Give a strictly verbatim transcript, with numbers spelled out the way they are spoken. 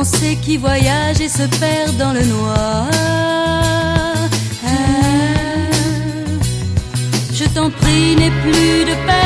pensée qui voyage et se perd dans le noir. Je t'en prie, n'aie plus de peine.